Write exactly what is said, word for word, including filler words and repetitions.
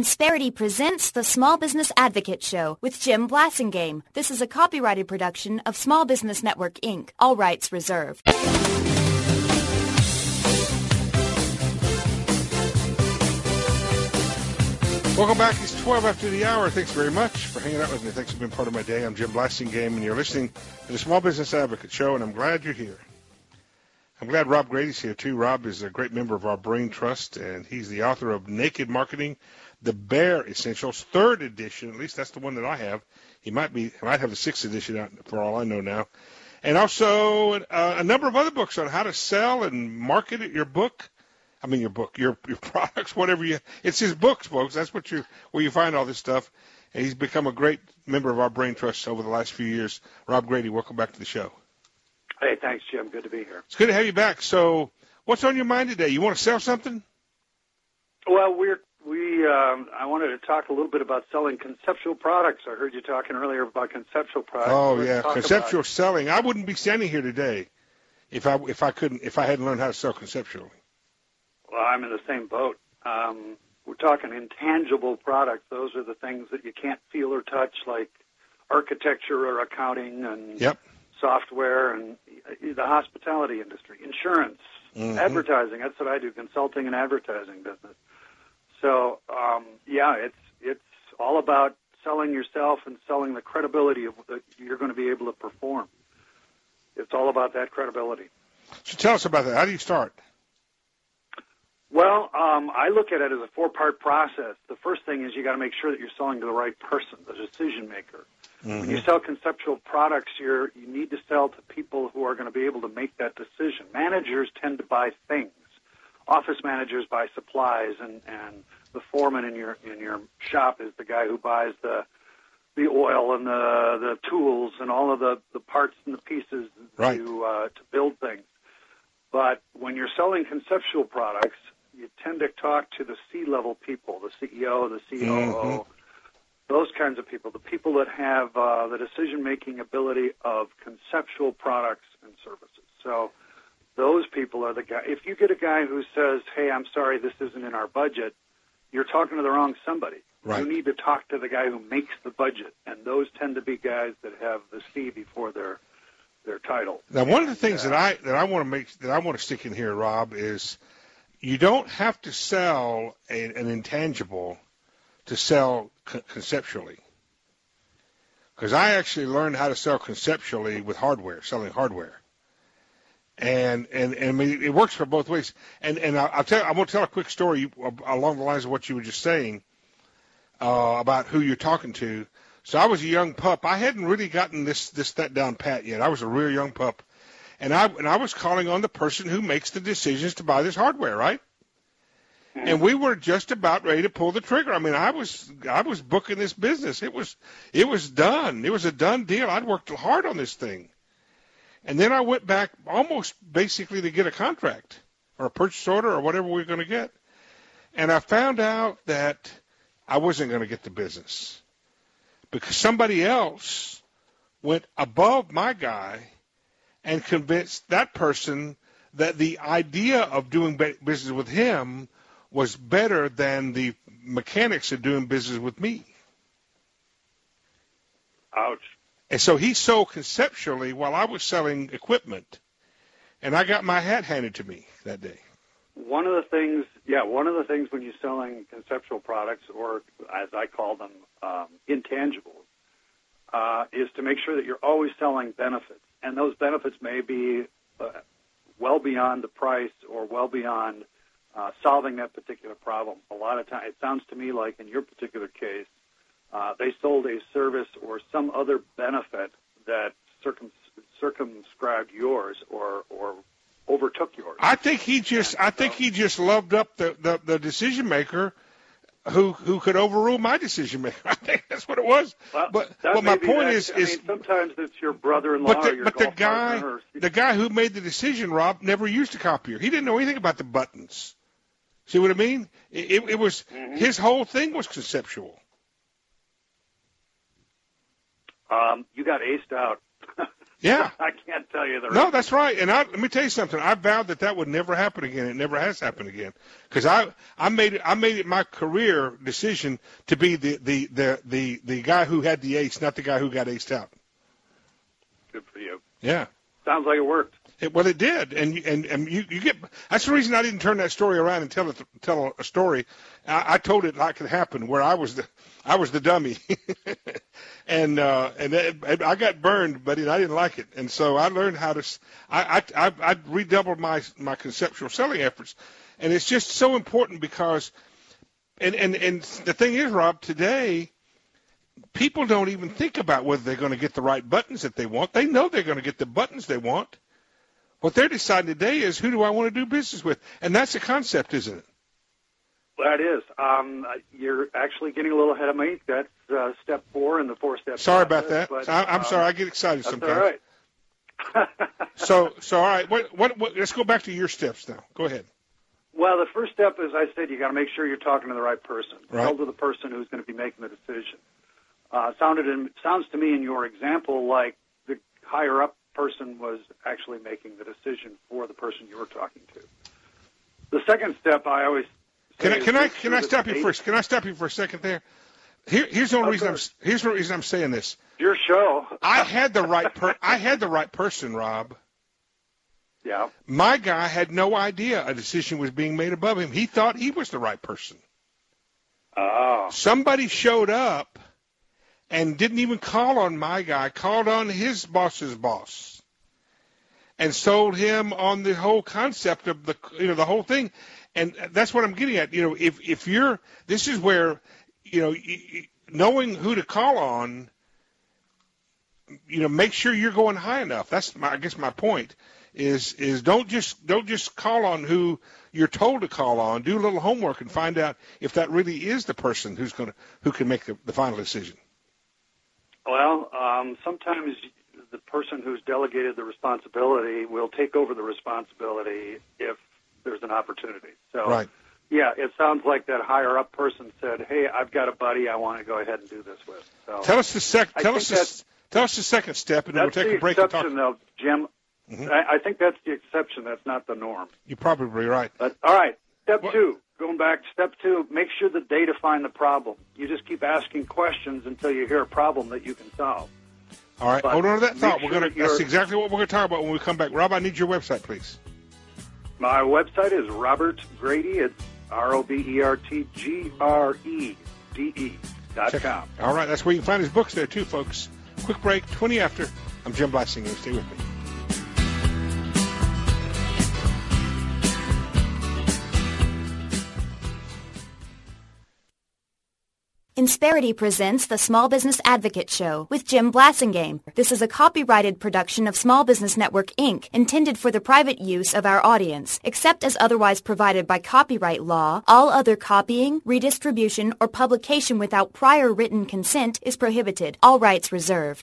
Insperity presents the Small Business Advocate Show with Jim Blasingame. This is a copyrighted production of Small Business Network, Incorporated. All rights reserved. Welcome back. It's twelve after the hour. Thanks very much for hanging out with me. Thanks for being part of my day. I'm Jim Blasingame, and you're listening to the Small Business Advocate Show, and I'm glad you're here. I'm glad Rob Grady's here, too. Rob is a great member of our Brain Trust, and he's the author of Naked Marketing, The Bear Essentials, third edition. At least that's the one that I have. He might be, he might have the sixth edition out for all I know now. And also uh, a number of other books on how to sell and market your book. I mean, your book, your your products, whatever you. It's his books, folks. That's what you where you find all this stuff. And he's become a great member of our Brain Trust over the last few years. Rob Grady, welcome back to the show. Hey, thanks, Jim. Good to be here. It's good to have you back. So, what's on your mind today? You want to sell something? Well, we're we. Um, I wanted to talk a little bit about selling conceptual products. I heard you talking earlier about conceptual products. Oh Let's yeah, talk conceptual about... selling. I wouldn't be standing here today if I if I couldn't if I hadn't learned how to sell conceptually. Well, I'm in the same boat. Um, we're talking intangible products. Those are the things that you can't feel or touch, like architecture or accounting and yep. software and the hospitality industry, insurance, mm-hmm. advertising. That's what I do, consulting and advertising business. So, um, yeah, it's it's all about selling yourself and selling the credibility of that you're going to be able to perform. It's all about that credibility. So tell us about that. How do you start? Well, um, I look at it as a four-part process. The first thing is you got to make sure that you're selling to the right person, the decision maker. Mm-hmm. When you sell conceptual products, you're, you need to sell to people who are going to be able to make that decision. Managers tend to buy things. Office managers buy supplies, and, and the foreman in your in your shop is the guy who buys the the oil and the the tools and all of the, the parts and the pieces right. to uh, to build things. But when you're selling conceptual products, you tend to talk to the C-level people, the C E O, the C O O, mm-hmm. those kinds of people, the people that have uh, the decision-making ability of conceptual products and services. So those people are the guy. If you get a guy who says, hey, I'm sorry, this isn't in our budget, you're talking to the wrong somebody. Right. You need to talk to the guy who makes the budget, and those tend to be guys that have the C before their their title. Now, one of the and, things uh, that I that I want to make that I want to stick in here, Rob, is you don't have to sell a, an intangible to sell co- conceptually. Because I actually learned how to sell conceptually with hardware, selling hardware. And and, and I mean, it works for both ways. And and I'll, I'll tell I'm going to tell a quick story along the lines of what you were just saying uh, about who you're talking to. So I was a young pup. I hadn't really gotten this this that down pat yet. I was a real young pup. And I and I was calling on the person who makes the decisions to buy this hardware, right? Mm-hmm. And we were just about ready to pull the trigger. I mean, I was I was booking this business. It was it was done. It was a done deal. I'd worked hard on this thing. And then I went back almost basically to get a contract or a purchase order or whatever we were going to get. And I found out that I wasn't going to get the business because somebody else went above my guy and convinced that person that the idea of doing business with him was better than the mechanics of doing business with me. Ouch. And so he sold conceptually while I was selling equipment, and I got my hat handed to me that day. One of the things, yeah, one of the things when you're selling conceptual products, or as I call them, um, intangibles, uh, is to make sure that you're always selling benefits. And those benefits may be uh, well beyond the price or well beyond uh, solving that particular problem. A lot of times, it sounds to me like in your particular case, uh, they sold a service or some other benefit that circum- circumscribed yours or, or overtook yours. I think he just, and I so, think he just loved up the, the, the decision maker who who could overrule my decision maker. I think that's what it was. Well, but but my point is, I is mean, sometimes it's your brother-in-law but the, or your but golf the guy partner or, the guy who made the decision, Rob, never used a copier. He didn't know anything about the buttons. See what I mean? It, it, it was mm-hmm. his whole thing was conceptual. Um, you got aced out. Yeah. I can't tell you the rest. No, that's right. And I, let me tell you something. I vowed that that would never happen again. It never has happened again. Because I, I made it, I made it my career decision to be the, the, the, the, the guy who had the ace, not the guy who got aced out. Good for you. Yeah. Sounds like it worked. It, well, it did, and and and you, you get. That's the reason I didn't turn that story around and tell it, tell a story. I, I told it like it happened, where I was the I was the dummy, and uh, and, it, and I got burned, but it, I didn't like it, and so I learned how to. I I I, I redoubled my my conceptual selling efforts, and it's just so important because, and and and the thing is, Rob, today, people don't even think about whether they're going to get the right buttons that they want. They know they're going to get the buttons they want. What they're deciding today is, who do I want to do business with? And that's the concept, isn't it? That is. Um, you're actually getting a little ahead of me. That's uh, step four in the four-step Sorry process, about that. But, I, I'm um, sorry. I get excited that's sometimes. all right. so, so all right. What, what, what, let's go back to your steps now. Go ahead. Well, the first step, as I said, you got to make sure you're talking to the right person. Right. Tell to the person who's going to be making the decision. Uh, sounded in, sounds to me in your example like the higher-up person was actually making the decision for the person you were talking to. The second step, I always say can I can I is can I stop you first? Can I stop you for a second there? Here, here's the only reason I'm here's the reason I'm saying this. Your show. I had the right per I had the right person, Rob. Yeah. My guy had no idea a decision was being made above him. He thought he was the right person. Oh. Somebody showed up and didn't even call on my guy, called on his boss's boss, and sold him on the whole concept of the, you know, the whole thing. And that's what I'm getting at. You know, if if you're, this is where, you know, knowing who to call on, you know, make sure you're going high enough. That's my, I guess my point is is don't just don't just call on who you're told to call on. Do a little homework and find out if that really is the person who's going to who can make the, the final decision. Well, um, sometimes the person who's delegated the responsibility will take over the responsibility if there's an opportunity. So, right. Yeah, it sounds like that higher-up person said, "Hey, I've got a buddy I want to go ahead and do this with." So, tell us the sec- Tell us the, tell us the second step, and then we'll take a break and talk. That's the exception, though, Jim. Mm-hmm. I, I think that's the exception. That's not the norm. You're probably right. But all right, step what? two. Going back, step two, make sure that they define the problem. You just keep asking questions until you hear a problem that you can solve. All right, but hold on to that thought. Sure We're gonna. that That's exactly what we're going to talk about when we come back. Rob, I need your website, please. My website is Robert Grede. It's R O B E R T G R E D E dot com. All right, that's where you can find his books there, too, folks. Quick break, twenty after. I'm Jim Blasingame. Stay with me. Insperity presents the Small Business Advocate Show with Jim Blasingame. This is a copyrighted production of Small Business Network, Incorporated, intended for the private use of our audience. Except as otherwise provided by copyright law, all other copying, redistribution, or publication without prior written consent is prohibited. All rights reserved.